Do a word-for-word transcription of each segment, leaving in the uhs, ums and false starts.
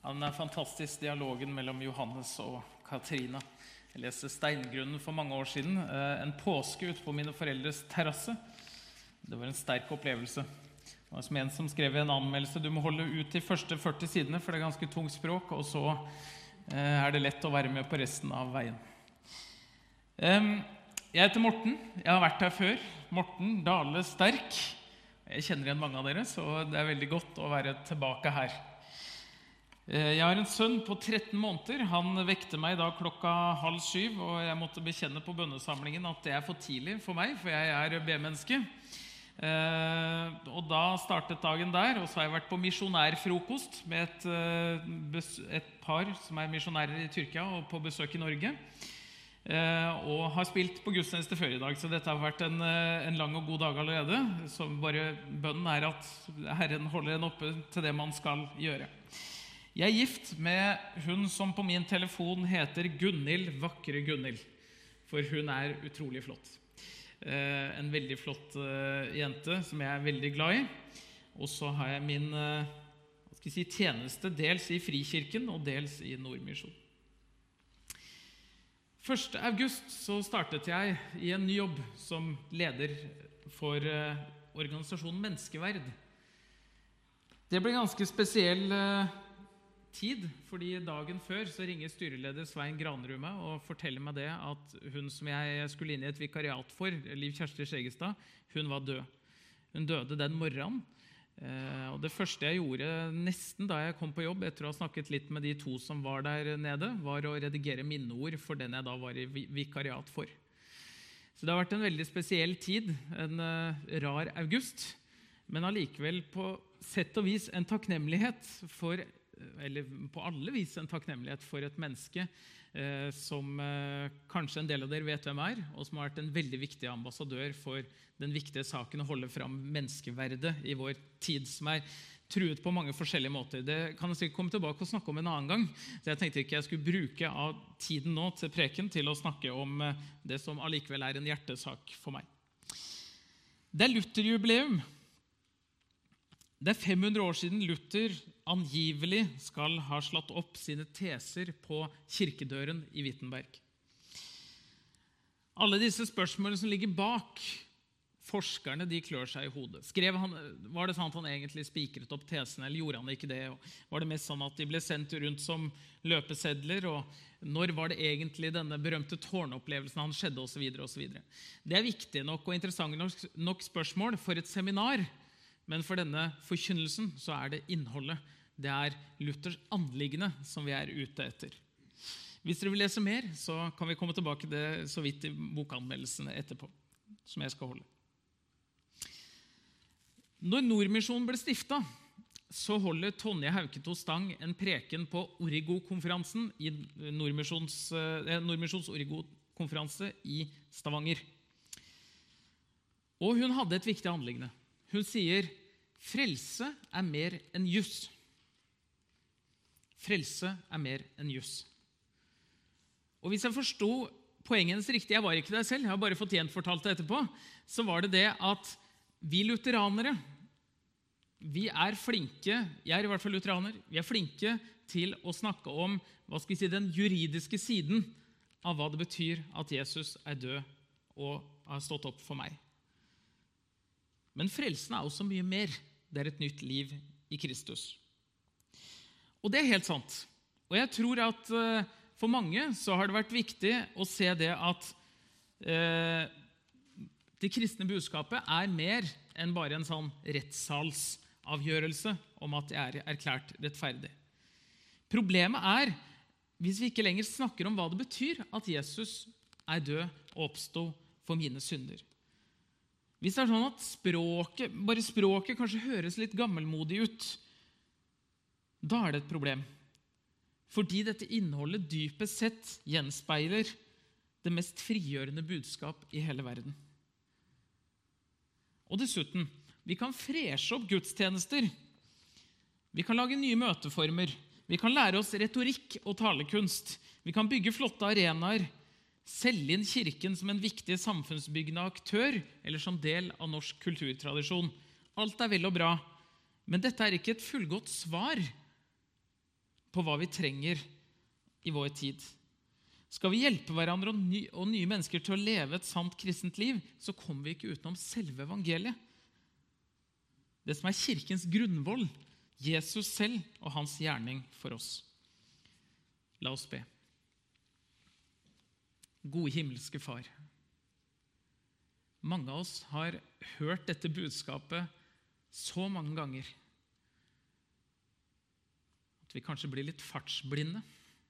Den er fantastisk, dialogen mellom Johannes og Katrina. Jeg leste Steingrunnen for mange år siden, en påske ut på mine foreldres terrasse. Det var en sterk opplevelse. Det var som en som skrev i en anmeldelse: du må holde ut de første førti sidene, for det er ganske tungt språk, og så er det lett å være med på resten av veien. Jeg heter Morten, jeg har vært her før. Morten Dale Sterk. Jeg kjenner igjen mange av dere, så det er veldig godt å være tilbake her. Jeg har en sønn på tretten måneder. Han vekte meg da klokka halv syv, og jeg måtte bekjenne på bønnesamlingen at det er for tidlig for meg, for jeg er B-menneske. Og da startet dagen der, og så har jeg vært på misjonærfrokost med et, et par som er misjonærer i Tyrkia og på besøk i Norge. Og har spilt på gudstjeneste før i dag, så dette har vært en, en lang og god dag allerede. Så bare bønnen er at Herren holder en oppe til det man skal gjøre. Jeg er gift med hun som på min telefon heter Gunhild, vakre Gunhild, for hun er utrolig flott. En veldig flott jente som jeg er veldig glad i. Og så har jeg min hva skal jeg si, tjeneste dels i Frikirken og dels i Nordmisjon. første august så startet jeg i en ny jobb som leder for organisasjonen Menneskeverd. Det ble en ganske spesiell tid, fordi dagen før så ringer styreleder Svein Granrud meg og forteller meg det at hun som jeg skulle inn i et vikariat for, Liv Kjersti Skjegestad, hun var død. Hun døde den morgenen. Og det første jeg gjorde nesten da jeg kom på jobb, etter å ha snakket litt med de to som var der nede, var å redigere minneord for den jeg da var i vikariat for. Så det har vært en veldig spesiell tid, en rar august, men allikevel på sett og vis en takknemlighet for, eller på alle vis en takknemlighet for et menneske eh, som eh, kanskje en del av dere vet hvem er, og som har vært en veldig viktig ambassadør for den viktige saken å holde fram menneskeverdet i vår tid, som er truet på mange forskjellige måter. Det kan jeg sikkert komme tilbake og snakke om en annen gang, så jeg tenkte ikke jeg skulle bruke av tiden nå til preken til å snakke om eh, det som allikevel er en hjertesak for meg. Det er Luther-jubileum. Det er fem hundre år siden Luther angivelig skal ha slått opp sine teser på kirkedøren i Wittenberg. Alle disse spørsmålene som ligger bak, forskerne de klør seg i hodet. Skrev han, var det sånn at han egentlig spikret opp tesene, eller gjorde han ikke det? Og var det mest sånn at de ble sendt rundt som løpesedler, og når var det egentlig denne berømte tårnopplevelsen han skjedde, og så videre, og så videre. Det er viktig nok og interessant nok, nok spørsmål for et seminar, men for denne forkynnelsen så er det innholdet. Det er Luthers anliggende som vi er ute etter. Hvis dere vil lese mer, så kan vi komme tilbake til det så vidt i bokanmeldelsene etterpå, som jeg skal holde. Når Nordmisjonen ble stiftet, så holder Tonje Hauketo Stang en preken på Origo-konferansen i Nordmisjons, eh, Nordmisjons Origo-konferanse i Stavanger. Og hun hadde et viktig anliggende. Hun sier, frelse er mer enn juss. Frelse er mer enn juss. Og hvis jeg forstod poenget hennes riktig, jeg var ikke der selv, jeg har bare fått gjenfortalt det etterpå, så var det det at vi lutheranere, vi er flinke, jeg er i hvert fall lutheraner, vi er flinke til å snakke om, hva skal jeg si, den juridiske siden av hva det betyr at Jesus er død og har stått opp for meg. Men frelsen er også mye mer. Det er et nytt liv i Kristus. Og det er helt sant. Og jeg tror at uh, for mange så har det vært viktig å se det at uh, det kristne budskapet er mer enn bare en sånn rettssalsavgjørelse om at jeg er erklært rettferdig. Problemet er hvis vi ikke lenger snakker om hva det betyr at Jesus er død og oppstod for mine synder. Hvis det er sånn at språket, bare språket kanskje høres litt gammelmodig ut, da er det et problem. Fordi dette innholdet dypest sett gjenspeiler det mest frigjørende budskap i hele verden. Og dessuten, vi kan freshe opp gudstjenester. Vi kan lage nye møteformer. Vi kan lære oss retorikk og talekunst. Vi kan bygge flotte arenaer. Selge inn kirken som en viktig samfunnsbyggende aktør, eller som del av norsk kulturtradisjon. Alt er vel og bra, men dette er ikke et fullgodt svar på hva vi trenger i vår tid. Skal vi hjelpe hverandre og, ny, og nye mennesker til å leve et sant kristent liv, så kommer vi ikke utenom selve evangeliet. Det som er kirkens grunnvoll, Jesus selv og hans gjerning for oss. La oss be. Gode himmelske far, mange av oss har hørt dette budskapet så mange ganger at vi kanskje blir litt fartsblinde.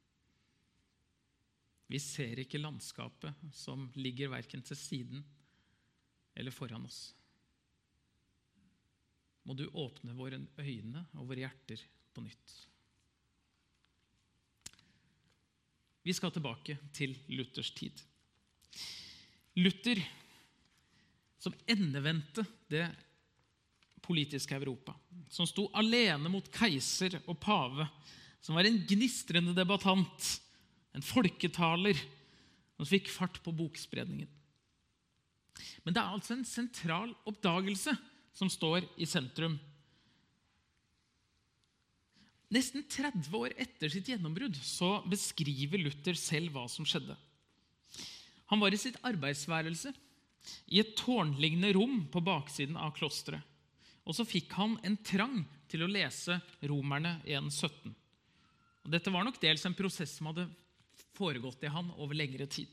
Vi ser ikke landskapet som ligger hverken til siden eller foran oss. Må du åpne våre øyne og våre hjerter på nytt. Vi skal tilbake til Luthers tid. Luther, som endevendte det politiske Europa, som sto alene mot keiser og pave, som var en gnistrende debattant, en folketaler, som fikk fart på bokspredningen. Men det er altså en sentral oppdagelse som står i sentrum. Nesten tretti år etter sitt gjennombrudd så beskriver Luther selv hva som skjedde. Han var i sitt arbeidsværelse i et tårnlignende rom på baksiden av klosteret, og så fikk han en trang til å lese Romerne en sytten. Og dette var nok dels en prosess som hadde foregått i han over lengre tid.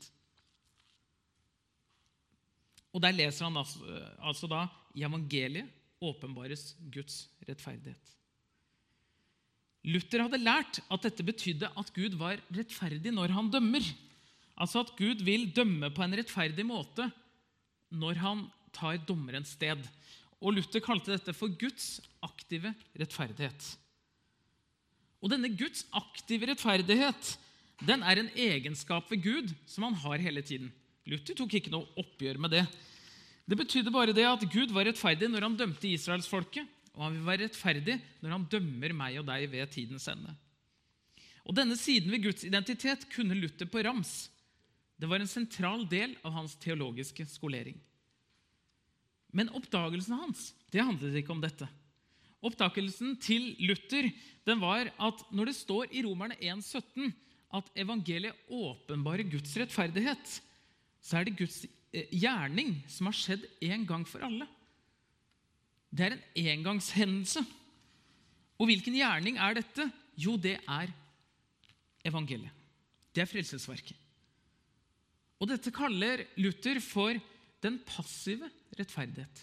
Og der leser han altså, altså da i evangeliet åpenbares Guds rettferdighet. Luther hadde lært at dette betydde at Gud var rettferdig når han dømmer. Altså at Gud vil dømme på en rettferdig måte når han tar dommerens sted. Og Luther kalte dette for Guds aktive rettferdighet. Og denne Guds aktive rettferdighet, den er en egenskap ved Gud som han har hele tiden. Luther tok ikke noe oppgjør med det. Det betydde bare det at Gud var rettferdig når han dømte Israelsfolket, og han vil være rettferdig når han dømmer meg og deg ved tidens ende. Og denne siden ved Guds identitet kunne Luther på rams. Det var en sentral del av hans teologiske skolering. Men oppdagelsen hans, det handlet ikke om dette. Oppdagelsen til Luther, den var at når det står i Romerne en sytten at evangeliet åpenbarer Guds rettferdighet, så er det Guds gjerning som har skjedd en gang for alle. Det er en engangshendelse. Og hvilken gjerning er dette? Jo, det er evangeliet. Det er frelsesverket. Og dette kaller Luther for den passive rettferdighet.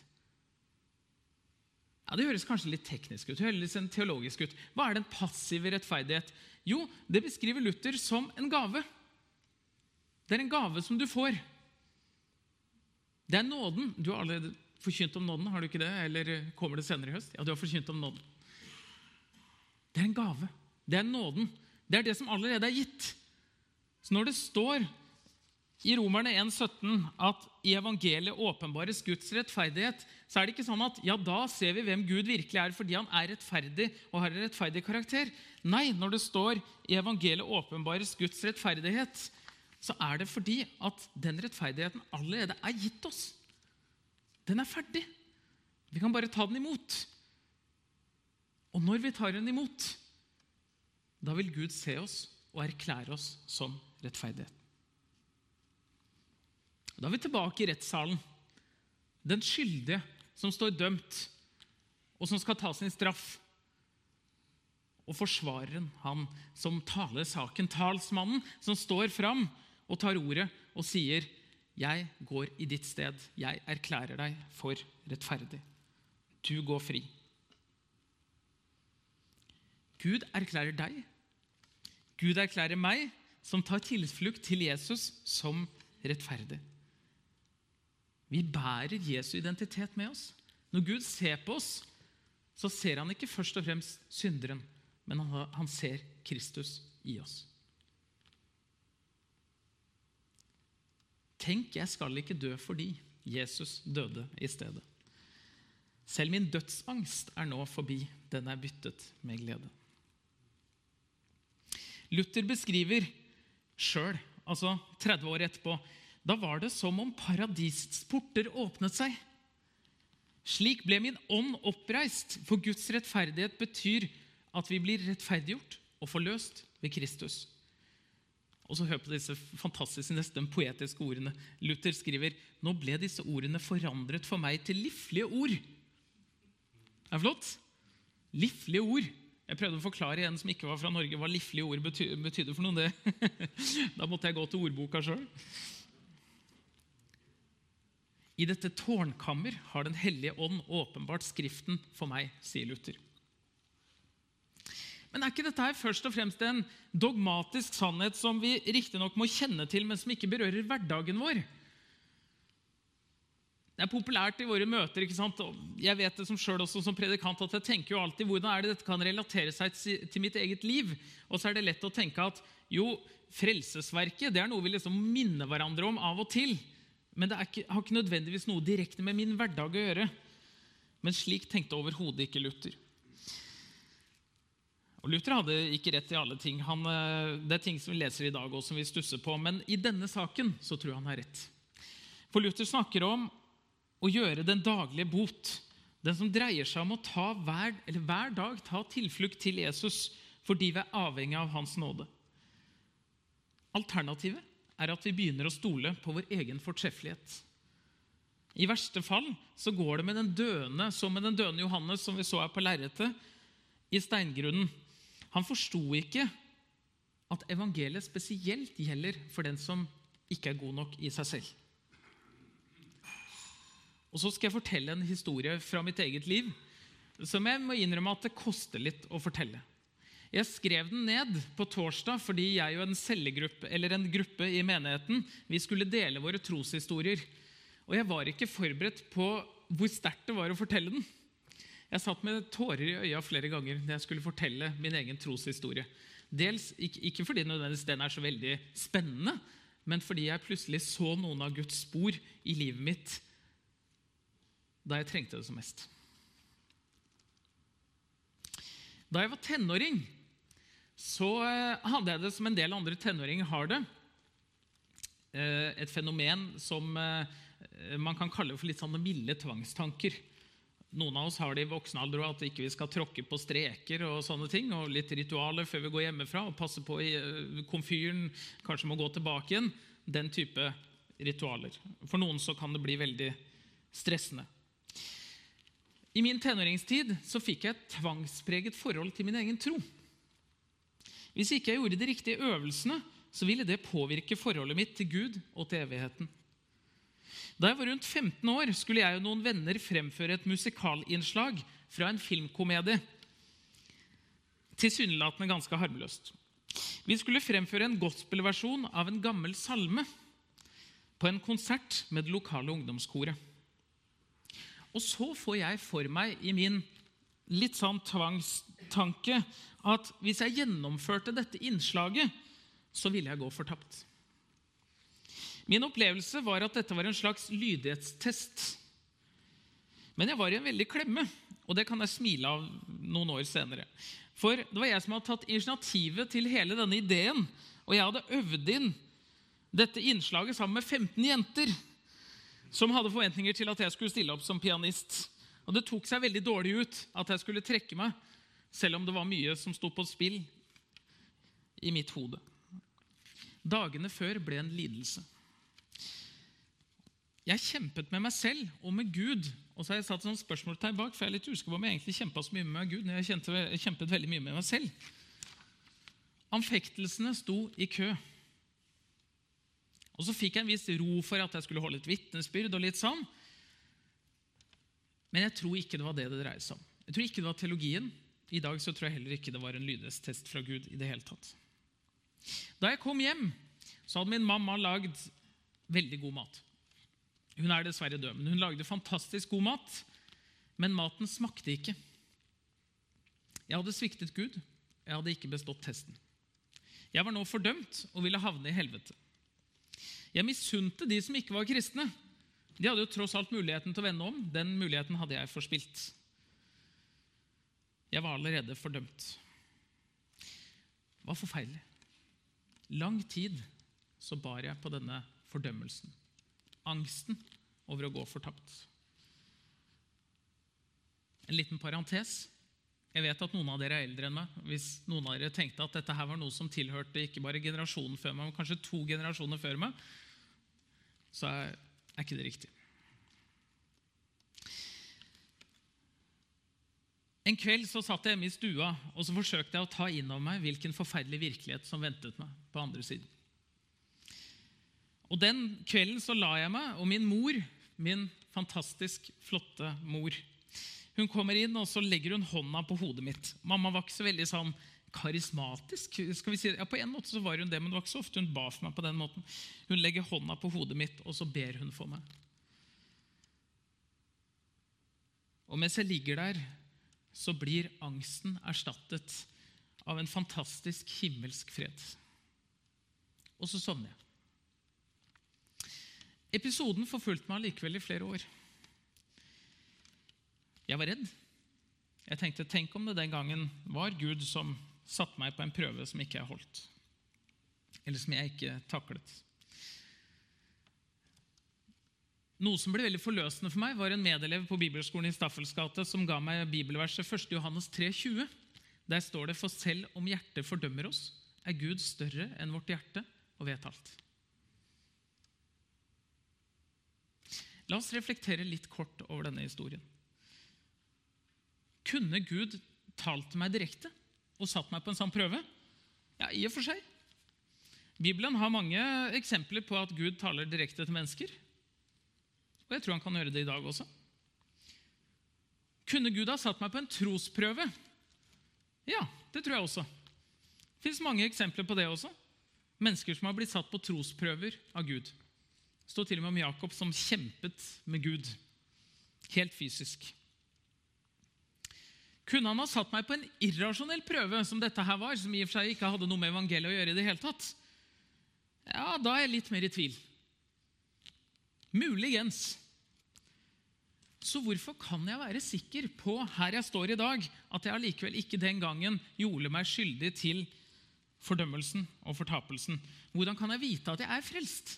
Ja, det høres kanskje litt teknisk ut, eller litt teologisk ut. Hva er den passive rettferdighet? Jo, det beskriver Luther som en gave. Det er en gave som du får. Det er nåden. Du har allerede forkynt om nåden, har du ikke det? Eller kommer det senere i høst? Ja, du har forkynt om nåden. Det er en gave. Det er nåden. Det er det som allerede er gitt. Så når det står i Romerne en sytten at i evangeliet åpenbares Guds rettferdighet, så er det ikke sånn at ja, da ser vi hvem Gud virkelig er fordi han er rettferdig og har en rettferdig karakter. Nei, når det står i evangeliet åpenbares Guds rettferdighet, så er det fordi at den rettferdigheten allerede er gitt oss. Den er ferdig. Vi kan bare ta den imot. Og når vi tar den imot, da vil Gud se oss og erklære oss som rettferdighet. Da er vi tilbake i rettssalen. Den skyldige som står dømt, og som skal ta sin straff. Og forsvareren, han som taler saken, talsmannen, som står fram og tar ordet og sier, jeg går i ditt sted, jeg erklærer deg for rettferdig. Du går fri. Gud erklærer deg. Gud erklærer meg, som tar tilflukt til Jesus som rettferdig. Vi bærer Jesu identitet med oss. Når Gud ser på oss, så ser han ikke først og fremst synderen, men han, han ser Kristus i oss. Tenk, jeg skal ikke dø fordi Jesus døde i stedet. Selv min dødsangst er nå forbi, den er byttet med glede. Luther beskriver selv, altså tretti år etterpå, da var det som om paradisets porter åpnet seg. Slik ble min ånd oppreist, for Guds rettferdighet betyr at vi blir rettferdiggjort og forløst ved Kristus. Og så hør på disse fantastiske, nesten poetiske ordene. Luther skriver, nå ble disse ordene forandret for meg til livlige ord. Er det flott? Livlige ord. Jeg prøvde å forklare en som ikke var fra Norge hva livlige ord bety- betydde for noe. Det. Da måtte jeg gå til ordboka selv. I dette tårnkammer har den hellige ånd åpenbart skriften for meg, sier Luther. Men er ikke dette her først og fremst en dogmatisk sannhet som vi riktig nok må kjenne til, men som ikke berører hverdagen vår? Det er populært i våre møter, ikke sant? Jeg vet det som selv også som predikant, at jeg tenker jo alltid hvordan er det dette kan relatere seg til mitt eget liv. Og så er det lett å tenke at jo, frelsesverket, det er noe vi liksom minner hverandre om av og til. Men det er ikke, har ikke nødvendigvis noe direkte med min hverdag å gjøre. Men slik tenkte overhodet ikke Luther. Og Luther hadde ikke rett i alle ting. Han, det er ting som vi leser i dag og som vi stusser på. Men i denne saken så tror jeg han har rett. For Luther snakker om å gjøre den daglige bot. Den som dreier seg om å ta hver, eller hver dag ta tilflukt til Jesus fordi vi er avhengig av hans nåde. Alternativet er at vi begynner å stole på vår egen fortreffelighet. I verste fall så går det med den døende, som med den døende Johannes som vi så her på lerretet, i steingrunnen. Han forstod ikke at evangeliet spesielt gjelder for den som ikke er god nok i seg selv. Og så skal jeg fortelle en historie fra mitt eget liv, som jeg må innrømme at det koster litt å fortelle. Jeg skrev den ned på torsdag fordi jeg og en cellegruppe, eller en gruppe i menigheten, vi skulle dele våre troshistorier. Og jeg var ikke forberedt på hvor sterkt det var å fortelle den. Jeg satt med tårer i øya flere ganger når jeg skulle fortelle min egen troshistorie. Dels ikke, ikke fordi nødvendigvis den er så veldig spennende, men fordi jeg plutselig så noen av Guds spor i livet mitt da jeg trengte det som mest. Da jeg var tenåring, så hadde jeg det som en del andre tenåringer har det. Et fenomen som man kan kalle for litt sånne milde tvangstanker. Noen av oss har det i voksen alder at ikke vi skal tråkke på streker og sånne ting, og litt ritualer før vi går hjemmefra, og passe på i komfyren, kanskje må gå tilbake igjen. Den type ritualer. For noen så kan det bli veldig stressende. I min tenåringstid så fikk jeg et tvangspreget forhold til min egen tro. Hvis ikke jeg gjorde de riktige øvelsene, så ville det påvirke forholdet mitt til Gud og til evigheten. Da jeg var rundt femten år, skulle jeg og noen venner fremføre et musikalinnslag fra en filmkomedie. Tilsynelatende ganske harmløst. Vi skulle fremføre en gospelversjon av en gammel salme på en konsert med det lokale ungdomskoret. Og så får jeg for meg i min litt sånn tvangstanke at hvis jeg gjennomførte dette innslaget, så ville jeg gå fortapt. Min opplevelse var at dette var en slags lydighetstest. Men jeg var i en veldig klemme, og det kan jeg smile av noen år senere. For det var jeg som hadde tatt initiativet til hele denne ideen, og jeg hadde øvd inn dette innslaget sammen med femten jenter, som hadde forventninger til at jeg skulle stille opp som pianist. Og det tok seg veldig dårlig ut at jeg skulle trekke meg, selv om det var mye som stod på spill i mitt hode. Dagene før ble en lidelse. Jeg kjempet med meg selv og med Gud, og så har jeg satt sånn spørsmålstegn bak, for jeg er litt usikker på om jeg egentlig kjempet så mye med Gud, når jeg kjente, jeg kjempet veldig mye med meg selv. Anfektelsene sto i kø. Og så fikk jeg en viss ro for at jeg skulle holde et vitnesbyrd og litt sånn. Men jeg tror ikke det var det det dreide seg om. Jeg tror ikke det var teologien. I dag så tror jeg heller ikke det var en lydighetstest fra Gud i det hele tatt. Da jeg kom hjem, så hadde min mamma lagd veldig god mat. Hun er dessverre død, men hun lagde fantastisk god mat, men maten smakte ikke. Jeg hadde sviktet Gud, jeg hadde ikke bestått testen. Jeg var nå fordømt og ville havne i helvete. Jeg misunte de som ikke var kristne. De hadde jo tross alt muligheten til å vende om. Den muligheten hadde jeg forspilt. Jeg var allerede fordømt. Det var forferdelig. Lang tid så bar jeg på denne fordømmelsen. Angsten over å gå fortapt. En liten parentes. Jeg vet at noen av dere er eldre enn meg. Hvis noen av dere tenkte at dette her var noe som tilhørte ikke bare generasjonen før meg, men kanskje to generasjoner før meg, så er, er ikke det riktig. En kveld så satt jeg hjemme i stua, og så forsøkte jeg å ta inn over meg hvilken forferdelig virkelighet som ventet meg på andre siden. Og den kvelden så la jeg meg, og min mor, min fantastisk flotte mor, hun kommer inn, og så legger hun hånda på hodet mitt. Mamma var ikke så veldig sånn karismatisk, skal vi si det. Ja, på en måte så var hun det, men det var ikke så ofte hun ba for meg på den måten. Hun legger hånda på hodet mitt, og så ber hun for meg. Og mens jeg ligger der, så blir angsten erstattet av en fantastisk himmelsk fred. Og så sovner jeg. Episoden forfulgte meg likevel i flere år. Jeg var redd. Jeg tenkte, tenk om det den gangen var Gud som satte meg på en prøve som ikke jeg holdt. Eller som jeg ikke taklet. Noe som ble veldig forløsende for meg var en medelev på Bibelskolen i Staffelsgate som ga meg bibelverset første Johannes tre tjue. Der står det, for selv om hjertet fordømmer oss, er Gud større enn vårt hjerte og vet alt. La oss reflektere litt kort over denne historien. Kunne Gud talt til meg direkte og satt meg på en sånn prøve? Ja, i og for seg. Bibelen har mange eksempler på at Gud taler direkte til mennesker. Og jeg tror han kan gjøre det i dag også. Kunne Gud ha satt meg på en trosprøve? Ja, det tror jeg også. Det finnes mange eksempler på det også. Mennesker som har blitt satt på trosprøver av Gud. Det står til og med om Jakob som kjempet med Gud. Helt fysisk. Kunne han ha satt meg på en irrasjonell prøve som dette her var, som i og for seg ikke hadde noe med evangeliet å gjøre i det hele tatt? Ja, da er jeg litt mer i tvil. Muligens. Så hvorfor kan jeg være sikker på, her jeg står i dag, at jeg allikevel ikke den gangen gjorde meg skyldig til fordømmelsen og fortapelsen? Hvordan kan jeg vite at jeg er frelst?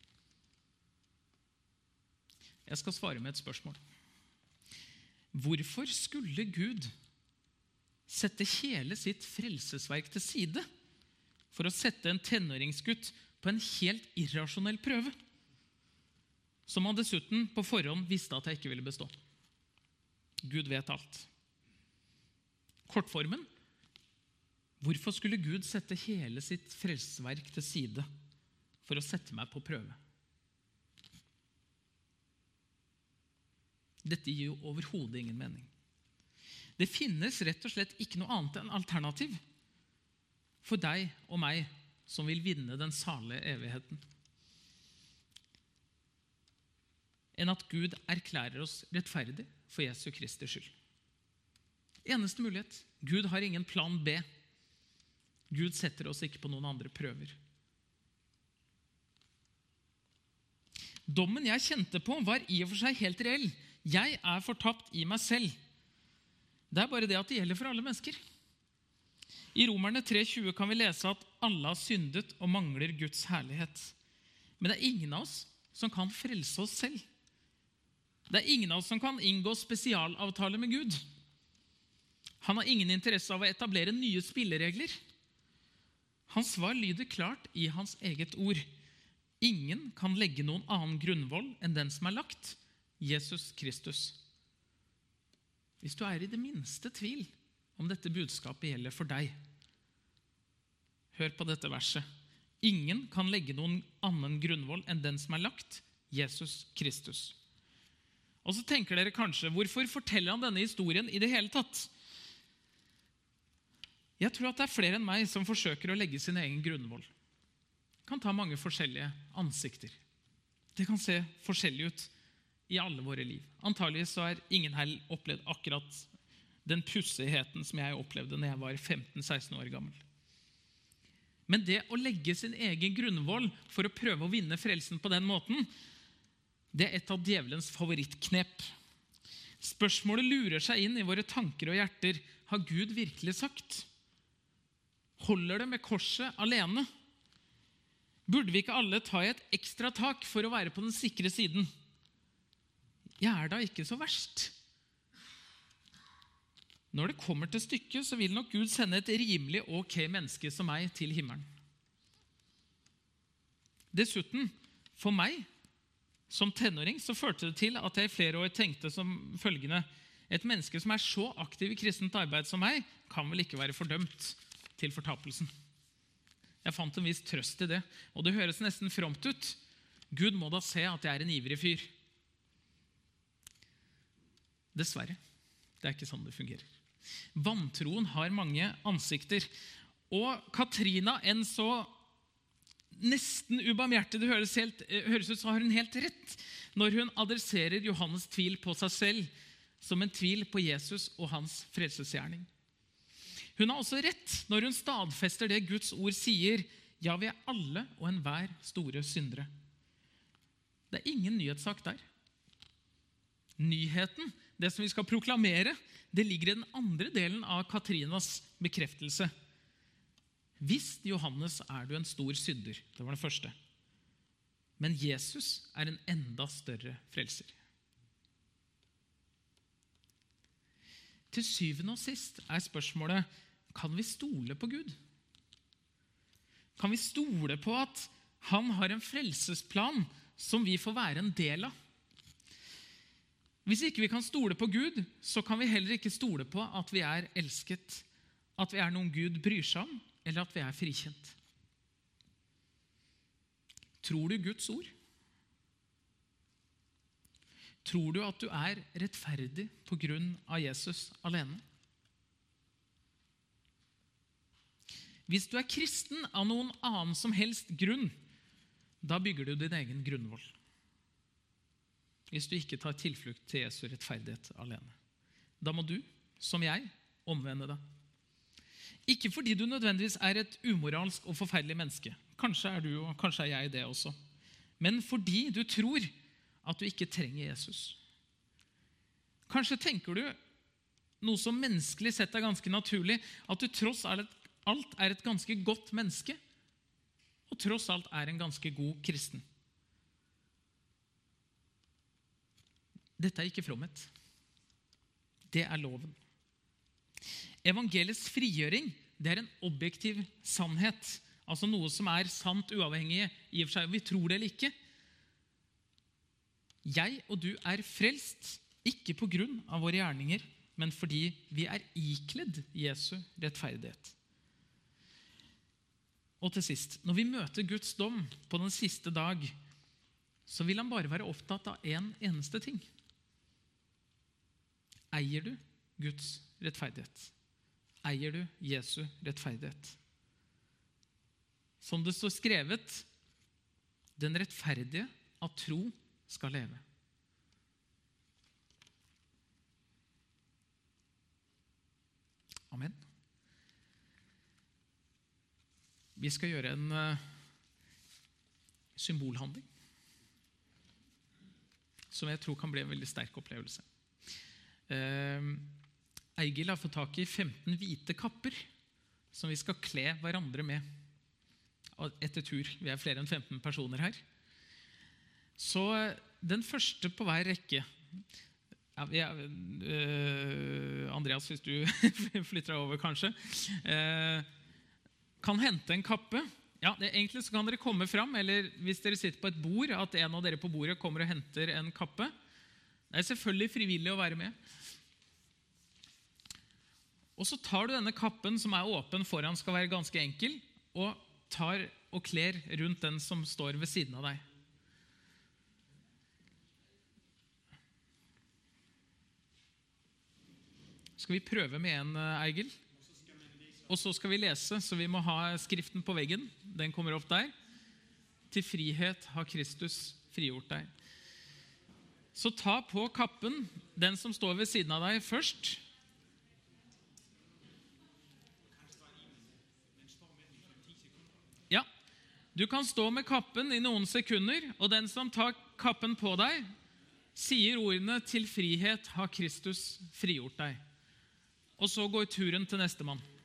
Jeg skal svare med et spørsmål. Hvorfor skulle Gud sette hele sitt frelsesverk til side for å sette en tenåringsgutt på en helt irrasjonell prøve, som han dessuten på forhånd visste at jeg ikke ville bestå? Gud vet alt. Kortformen: hvorfor skulle Gud sette hele sitt frelsesverk til side for å sette meg på prøve? Dette gir jo overhodet ingen mening. Det finnes rett og slett ikke noe annet enn alternativ for deg og meg som vil vinne den salige evigheten, enn at Gud erklærer oss rettferdig for Jesu Kristi skyld. Eneste mulighet. Gud har ingen plan B. Gud setter oss ikke på noen andre prøver. Dommen jeg kjente på var i og for seg helt reell. Jeg er fortapt i meg selv. Det er bare det at det gjelder for alle mennesker. I Romerne tre tjue kan vi lese at alle har syndet og mangler Guds herlighet. Men det er ingen av oss som kan frelse oss selv. Det er ingen av oss som kan inngå spesialavtale med Gud. Han har ingen interesse av å etablere nye spilleregler. Hans svar lyder klart i hans eget ord. Ingen kan legge noen annen grunnvoll enn den som er lagt, Jesus Kristus. Hvis du er i det minste tvil om dette budskapet gjelder for deg, hør på dette verset. Ingen kan legge noen annen grunnvoll enn den som er lagt, Jesus Kristus. Og så tenker dere kanskje, hvorfor forteller han denne historien i det hele tatt? Jeg tror at det er flere enn meg som forsøker å legge sin egen grunnvoll. Det kan ta mange forskjellige ansikter. Det kan se forskjellig ut i alle våre liv. Antagelig så er ingen her opplevd akkurat den pussigheten som jeg opplevde når jeg var femten seksten år gammel. Men det å legge sin egen grunnvoll for å prøve å vinne frelsen på den måten, det er et av djevelens favorittknep. Spørsmålet lurer seg inn i våre tanker og hjerter. Har Gud virkelig sagt? Holder det med korset alene? Burde vi ikke alle ta i et ekstra tak for å være på den sikre siden? Jeg er da ikke så verst. Når det kommer til stykket, så vil nok Gud sende et rimelig ok menneske som meg til himmelen. Dessuten, for meg, som tenåring, så førte det til at jeg i flere år tenkte som følgende: et menneske som er så aktiv i kristent arbeid som meg, kan vel ikke være fordømt til fortapelsen. Jeg fant en viss trøst i det, og det høres nesten fromt ut. Gud må da se at jeg er en ivrig fyr. Dessverre, det er ikke sånn det fungerer. Vantroen har mange ansikter, og Katrina, en så nesten ubarmhjertig det høres, helt, høres ut, så har hun helt rett når hun adresserer Johannes tvil på seg selv som en tvil på Jesus og hans frelsesgjerning. Hun har også rett når hun stadfester det Guds ord sier: ja, vi er alle og enhver store syndere. Det er ingen nyhetssak der. Nyheten, det som vi skal proklamere, det ligger i den andre delen av Katrinas bekreftelse. Visst, Johannes, er du en stor synder. Det var det første. Men Jesus er en enda større frelser. Til syvende og sist er spørsmålet: kan vi stole på Gud? Kan vi stole på at han har en frelsesplan som vi får være en del av? Hvis ikke vi kan stole på Gud, så kan vi heller ikke stole på at vi er elsket, at vi er noen Gud bryr seg om, eller at vi er frikjent. Tror du Guds ord? Tror du at du er rettferdig på grunn av Jesus alene? Hvis du er kristen av noen annen som helst grunn, da bygger du din egen grunnvoll. Hvis du ikke tar tilflukt til Jesu rettferdighet alene. Da må du, som jeg, omvende deg. Ikke fordi du nødvendigvis er et umoralsk og forferdelig menneske. Kanskje er du, og kanskje er jeg det også. Men fordi du tror at du ikke trenger Jesus. Kanskje tenker du noe som menneskelig sett er ganske naturlig, at du tross alt er et ganske godt menneske, og tross alt er en ganske god kristen. Dette er ikke fromhet. Det er loven. Evangeliets frigjøring, det er en objektiv sannhet, altså noe som er sant uavhengig i og for seg, om vi tror det eller ikke. Jeg og du er frelst, ikke på grunn av våre gjerninger, men fordi vi er ikledd Jesu rettferdighet. Og til sist, når vi møter Guds dom på den siste dag, så vil han bare være opptatt av en eneste ting. Eier du Guds rettferdighet? Eier du Jesu rettferdighet? Som det står skrevet, den rettferdige av tro skal leve. Amen. Vi skal gjøre en uh, symbolhandling, som jeg tror kan bli en veldig sterk opplevelse. Uh, Eigil har fått tak i femten hvite kapper, som vi skal kle hverandre med etter tur. Vi er flere enn femten personer her. Så uh, den første på hver rekke, ja, vi er, uh, Andreas, hvis du flytter deg over kanskje, uh, kan hente en kappe. Ja, det, egentlig så kan dere komme fram, eller hvis dere sitter på et bord, at en av dere på bordet kommer og henter en kappe. Det er selvfølgelig frivillig å være med. Og så tar du denne kappen som er åpen foran, skal være ganske enkel, og tar og kler rundt den som står ved siden av deg. Skal vi prøve med en, Eigil? Og så skal vi lese, så vi må ha skriften på veggen. Den kommer opp der. Til frihet har Kristus frigjort deg. Så ta på kappen, den som står ved siden av deg først. Ja, du kan stå med kappen i noen sekunder, og den som tar kappen på deg, sier ordene til frihet har Kristus frigjort deg. Og så går turen til neste mann.